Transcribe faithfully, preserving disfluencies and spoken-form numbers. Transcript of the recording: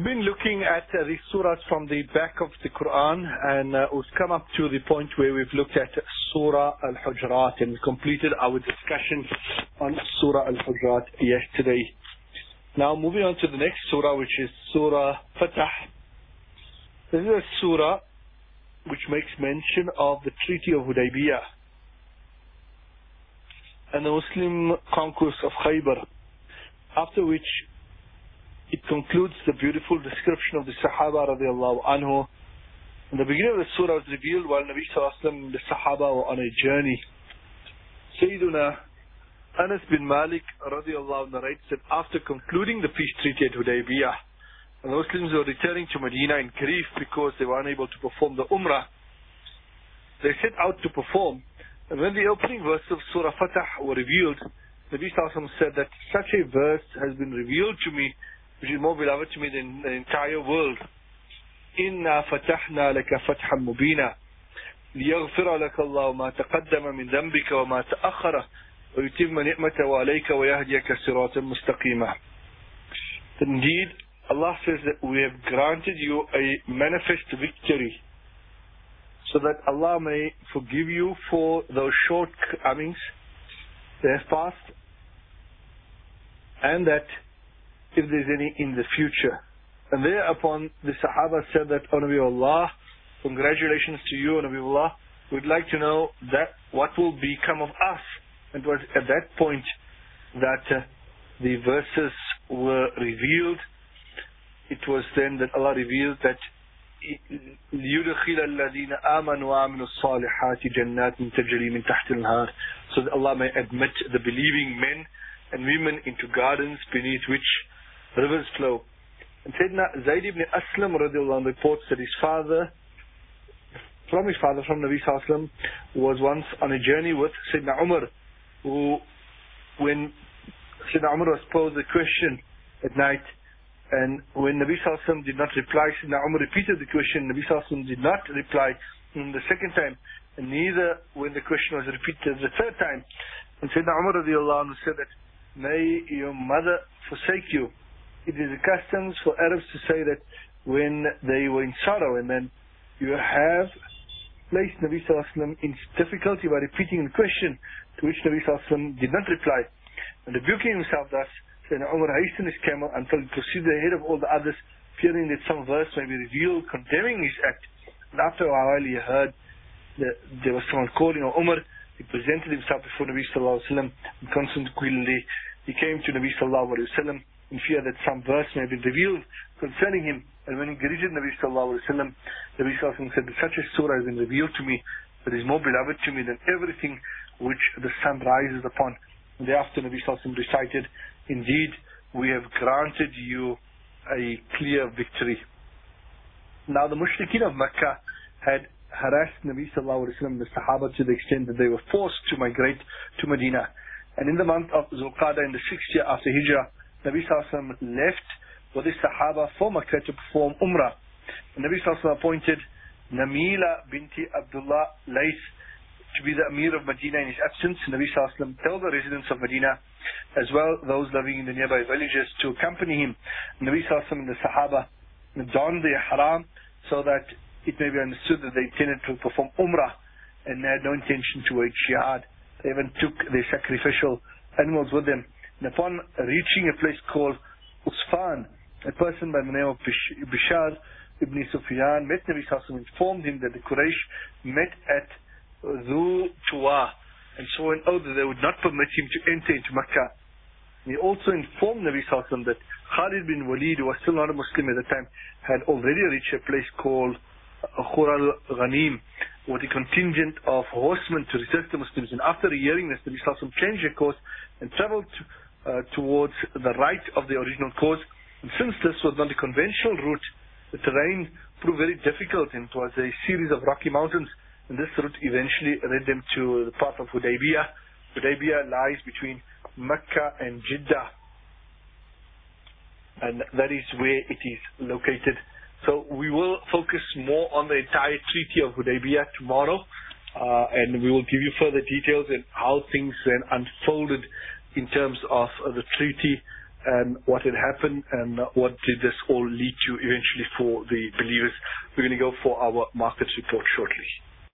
We've been looking at uh, the surahs from the back of the Quran, and uh, we've come up to the point where we've looked at Surah Al-Hujurat, and we completed our discussion on Surah Al-Hujurat yesterday. Now moving on to the next surah, which is Surah Fatah. This is a surah which makes mention of the Treaty of Hudaybiyah and the Muslim conquest of Khaybar, after which it concludes the beautiful description of the Sahaba radiallahu anhu. In the beginning of the surah was revealed while Nabi sallallahu alaihi wasallam and the Sahaba were on a journey. Sayyiduna Anas bin Malik radiallahu anhu narrates that after concluding the peace treaty at Hudaybiyah, the Muslims were returning to Medina in grief because they were unable to perform the Umrah. They set out to perform, and when the opening verse of Surah Fatah were revealed, Nabi sallallahu alaihi wasallam said that such a verse has been revealed to me, which is more beloved to me than the entire world. Inna fatahna laka fathan mubina liyaghfira laka Allahu ma taqaddama min dhanbika wa ma ta'akhkhara wa yutimma ni'matahu alayka wa yahdiyaka siratan mustaqima. Indeed, Allah says that we have granted you a manifest victory, so that Allah may forgive you for those shortcomings that have passed, and that if there's any in the future. And thereupon the Sahaba said that, O Nabi Allah, congratulations to you, O Nabi Allah, we'd like to know that what will become of us. And it was at that point that uh, the verses were revealed. It was then that Allah revealed that لِيُدْخِلَ الَّذِينَ آمَنُوا وَعَمِلُوا الصَّالِحَاتِ جَنَّاتٍ تَجْرِي مِنْ تَحْتِ الْأَنْهَارِ, so that Allah may admit the believing men and women into gardens beneath which rivers flow. And Sayyidina Zayd ibn Aslam radiallahu anhu reports that his father, from his father, from Nabi sallallahu alaihi wasallam, was once on a journey with Sayyidina Umar, who, when Sayyidina Umar was posed a question at night, and when Nabi sallallahu alaihi wasallam did not reply, Sayyidina Umar repeated the question. Nabi sallallahu alaihi wasallam did not reply in the second time, and neither when the question was repeated the third time. And Sayyidina Umar radiallahu anhu said that, may your mother forsake you. It is a custom for Arabs to say that when they were in sorrow, and then you have placed Nabi sallallahu alaihi wasallam in difficulty by repeating the question, to which Nabi sallallahu alaihi wasallam did not reply. And rebuking himself thus, Sayyidina Umar hastened his camel until he proceeded ahead of all the others, fearing that some verse may be revealed condemning his act. And after a while he heard that there was someone calling on Umar. He presented himself before Nabi sallallahu alaihi wasallam, and consequently he came to Nabi sallallahu alaihi wasallam in fear that some verse may be revealed concerning him. And when he greeted Nabi sallallahu alaihi wasallam, Nabi sallallahu alaihi wasallam said that such a surah has been revealed to me that is more beloved to me than everything which the sun rises upon. And thereafter Nabi sallallahu alaihi wasallam recited, indeed we have granted you a clear victory. Now the mushrikeen of Mecca had harassed Nabi sallallahu alaihi wasallam and the Sahaba to the extent that they were forced to migrate to Medina. And in the month of Zulqa'dah, in the sixth year after Hijrah, Nabi sallallahu alaihi wasallam left with the Sahaba for Makkah to perform Umrah. And Nabi sallallahu alaihi wasallam appointed Namila binti Abdullah Lays to be the Amir of Medina in his absence. Nabi sallallahu alaihi wasallam told the residents of Medina, as well those living in the nearby villages, to accompany him. Nabi sallallahu alaihi wasallam and the Sahaba donned the ihram so that it may be understood that they intended to perform Umrah and they had no intention to wage jihad. They even took their sacrificial animals with them. And upon reaching a place called Usfan, a person by the name of Bish- Bishar ibn Sufyan met Nabi sallallahu alaihi wasallam, informed him that the Quraysh met at Dhu Tuwa and swore an oath that they would not permit him to enter into Makkah. He also informed Nabi sallallahu alaihi wasallam that Khalid bin Walid, who was still not a Muslim at the time, had already reached a place called Khur al-Ghanim with a contingent of horsemen to resist the Muslims. And after hearing this, Nabi sallallahu alaihi wasallam changed their course and traveled to, uh, towards the right of the original course. And since this was not a conventional route, the terrain proved very difficult, and it was a series of rocky mountains. And this route eventually led them to the path of Hudaybiyah. Hudaybiyah lies between Mecca and Jeddah, and that is where it is located. So we will focus more on the entire Treaty of Hudaybiyah tomorrow, uh, and we will give you further details on how things then unfolded in terms of uh, the treaty and what had happened and what did this all lead to eventually for the believers. We're going to go for our markets report shortly.